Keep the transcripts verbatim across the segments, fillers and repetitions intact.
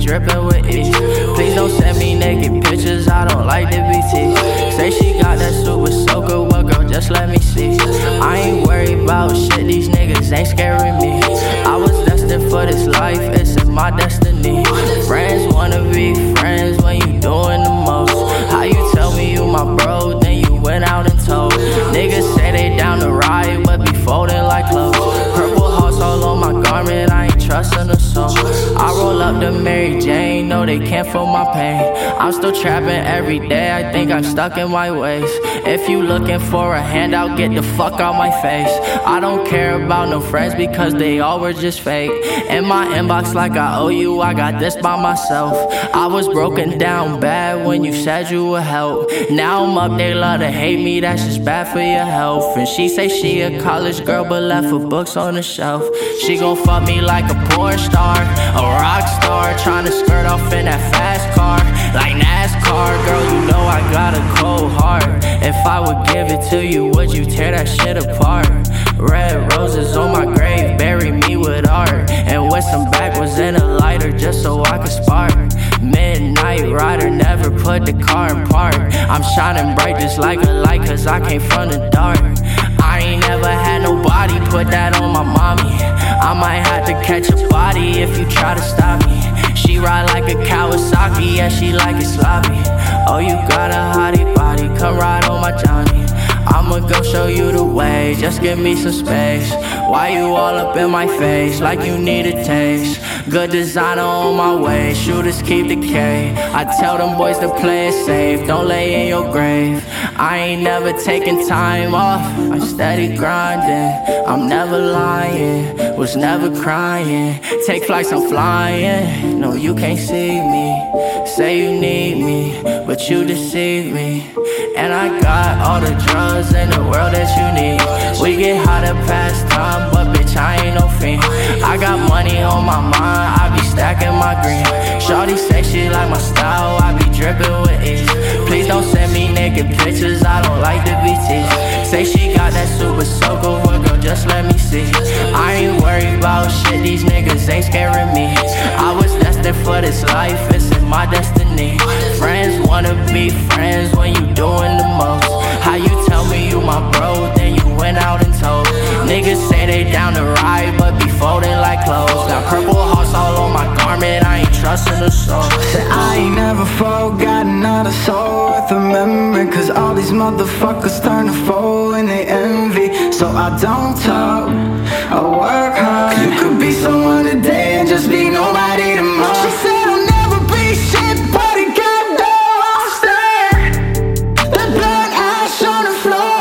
dripping with ease. Please don't send me naked pictures, I don't like the B T. Say she got that super soaker, well girl, just let me see. I ain't worried about shit, these niggas ain't scaring me. I was destined for this life, it's in my destiny. Friends wanna be friends when you doing the most. How you tell me you my bro, then you went out and told. Niggas say they down to ride, but be folding like clothes. Purple hearts all on my garment, I ain't trusting a soul. I roll up to Mary Jane, no they can't feel my pain. I'm still trapping every day, I think I'm stuck in my ways. If you looking for a handout, get the fuck out my face. I don't care about no friends because they all were just fake. In my inbox like I owe you, I got this by myself. I was broken down bad when you said you would help. Now I'm up, they love to hate me, that's just bad for your health. And she say she a college girl but left her books on the shelf. She gon' fuck me like a porn star, a rock star, tryna skirt off in that fast car like NASCAR. Girl, you know I got a cold heart. If I would give it to you, would you tear that shit apart? Red roses on my grave, bury me with art. And with some backwards in a lighter just so I could spark. Midnight rider, never put the car in park. I'm shining bright just like a light cause I came from the dark. I ain't never had nobody put that on my mommy. I might have to catch a body if you try to stop me. She ride like a Kawasaki, yeah she like it sloppy. Oh you got a hottie body, come ride on my Johnny. I'ma go show you the way, just give me some space. Why you all up in my face, like you need a taste? Good designer on my way, shooters keep the K. I tell them boys to play it safe, don't lay in your grave. I ain't never taking time off, I'm steady grinding. I'm never lying, was never crying. Take flights, I'm flying, no you can't see me. Say you need me, but you deceive me. And I got all the drugs in the world that you need. We get hot at past time, but bitch I ain't no fiend. I got money on my mind, I be stacking my green. Shawty say she like my style, I be dripping with ease. Please don't send me naked pictures, I don't like the B T. Say she got that super soaker, well girl just let me see. I ain't worried about shit, these niggas ain't scaring me. I was destined for this life, it's in my destiny. Friends wanna be friends when you doing the most. How you tell me you my bro, then you went out and told. Niggas say they down to ride, but be folding like clothes. Got purple hearts all on my garment, I ain't trusting a soul. Said I ain't never forgot another soul worth remembering. Cause all these motherfuckers turn to foe and they envy. So I don't talk, I work hard. You could be someone today and just be nobody tomorrow. She said I'll never be shit, but it got no I'll stand. The blood ash on the floor.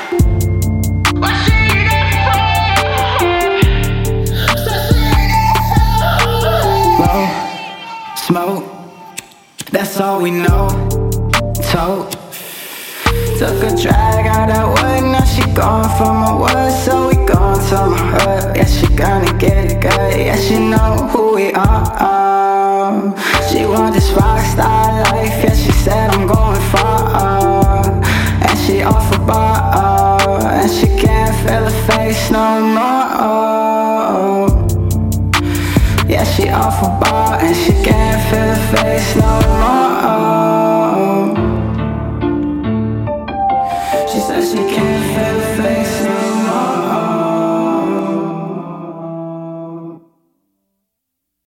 What she there for? So she there for. Blow, smoke, that's all we know. Tote, took a drag out that wood, now she gone from my wood. So we gone to my hood, yeah she gonna get it good. Yeah she know who we are. She want this rock star life, yeah she said I'm going far. And she off a bar, and she can't feel her face no more. Yeah she off a bar, and she can't feel her face no more.